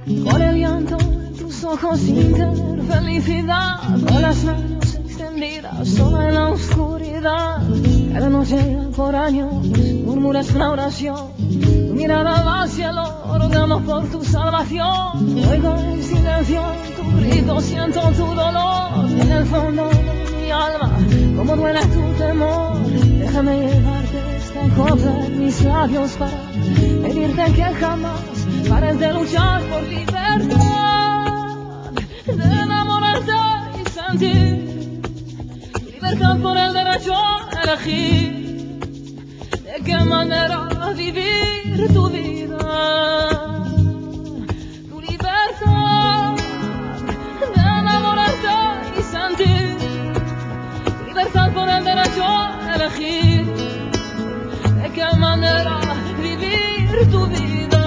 Con el llanto en tus ojos sin tener felicidad, con las manos extendidas sola en la oscuridad. Cada noche ya por años murmuras una oración, tu mirada va al cielo rogando por tu salvación. Oigo el silencio en tu grito, siento tu dolor en el fondo de mi alma, como duele tu temor. Déjame llevarte esta copla en mis labios para pedirte que jamás pares de luchar por libertad, de enamorarte y sentir libertad por el derecho a elegir de qué manera vivir tu vida, tu libertad, de enamorarte y sentir libertad por el derecho a elegir de qué manera vivir tu vida.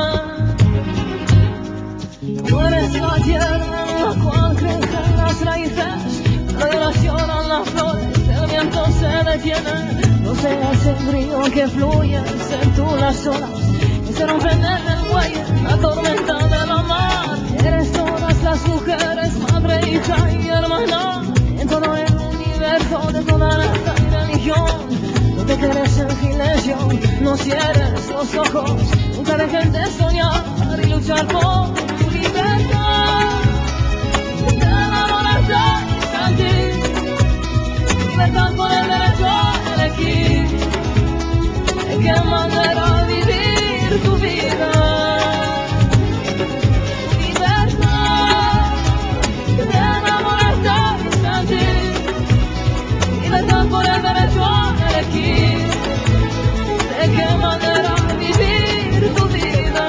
Tú eres la tierra en la cual crecen las raíces, la violación a las flores, el viento se detiene. No seas el río que fluye, sé tú las olas que se rompen en el muelle, la tormenta de la mar. Eres todas las mujeres, madre, hija y hermana, en todo el universo de toda raza y religión. No te quedes en silencio, no cierres los ojos, nunca dejes de soñar y luchar por tu libertad, de enamorarte y sentir libertad por el derecho a elegir de qué manera vivir tu vida, tu libertad, de enamorarte y sentir libertad por el derecho a elegir de qué manera vivir tu vida.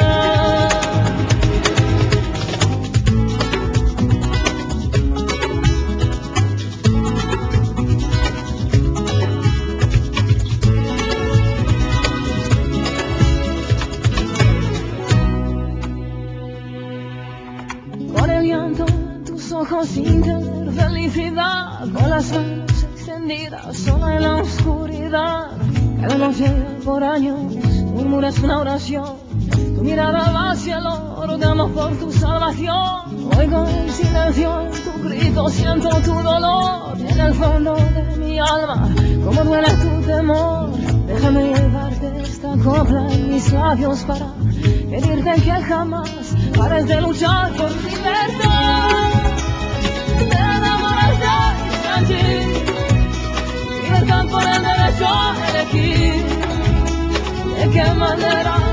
Con el llanto en tus ojos sin tener felicidad, con las manos extendidas sola en la oscuridad. Cada noche por años murmuras una oración, tu mirada va al cielo rogando por tu salvación. Oigo el silencio en tu grito, siento tu dolor en el fondo de mi alma, como duele tu temor. Déjame llevarte esta copla en mis labios para pedirte que jamás pares de luchar por libertad, de enamorarte y sentir libertad por el derecho a elegir de qué manera